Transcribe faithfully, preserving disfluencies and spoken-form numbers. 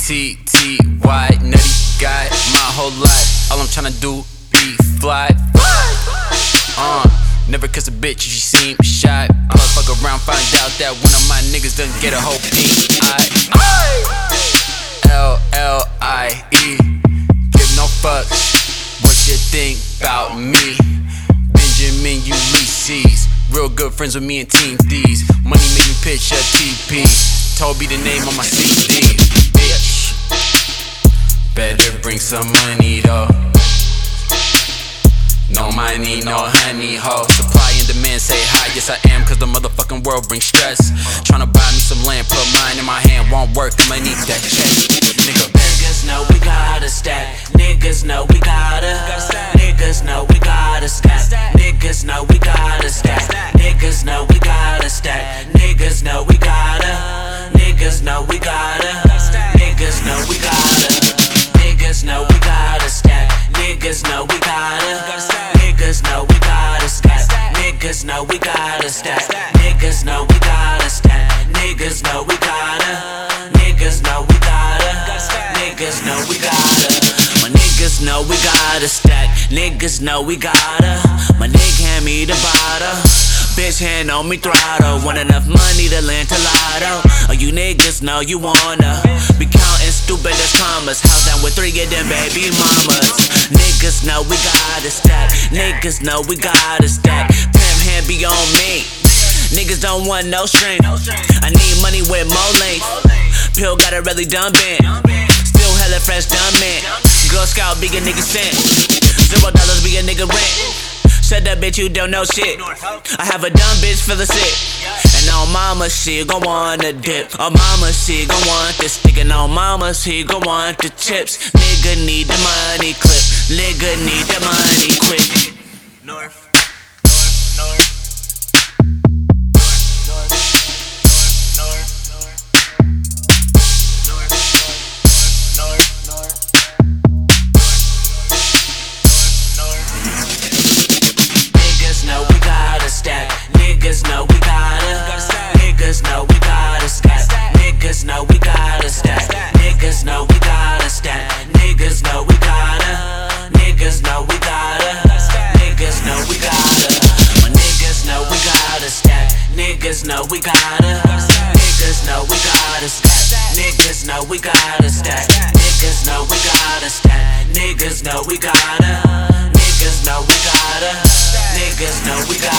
T T Y, nutty guy, my whole life. All I'm tryna do be fly. Uh, never kiss a bitch if she seem shy. I'ma fuck around, find out that one of my niggas done get a whole pink eye. L L I E, give no fucks what you think about me. Benjamin Ulysses, real good friends with me and Team Thieves. Money made me pitch a T P. Toby the name on my C D. Bitch, better bring some money though. No money, no honey, ho. Supply and demand say hi, yes I am, cause the motherfucking world brings stress. Tryna buy me some land, put mine in my hand, won't work, I'ma need that check. Nigga, niggas know we gotta stack. Niggas know we gotta. Niggas know we gotta stack. Niggas know we gotta stack. Niggas know we gotta stack. Niggas know we gotta. Niggas know we gotta. Niggas know we gotta. Niggas know we gotta stack. Niggas know we gotta. Niggas know we gotta stack. Niggas know we gotta stack. Niggas know we gotta stack. Niggas know we gotta. Niggas know we gotta. Niggas know we gotta. My niggas know we gotta stack. Niggas know we gotta. My nigga hand me the bottle. Bitch hand on me throttle. Want enough money to land to lotto. Oh, you niggas know you wanna be counting stupid as commas. House down with three of them baby mamas. Niggas know we gotta stack. Niggas know we gotta stack. Pimp hand be on me. Niggas don't want no string. I need money with more length. Pill got a really dumb bend. Still hella fresh dumb man. Girl Scout be a nigga sent. Zero dollars be a nigga rent. Shut up, bitch, you don't know shit. I have a dumb bitch feeling sick. And on mama, she gon' want a dip. On mama, she gon' want this. Nigga, on mama, she gon' want the chips. Nigga need the money clip. Nigga need the money quick. North, north, north. Niggas know we gotta. Niggas know we gotta stack. Niggas know we gotta stack. Niggas know we gotta stack. Niggas know we gotta. Niggas know we gotta. Niggas know we gotta. My niggas know we gotta stack. Niggas know we gotta. Niggas know we gotta stack. Niggas know we gotta stack. Niggas know we gotta stack. Niggas know we gotta. Niggas know we gotta. Niggas know we gotta.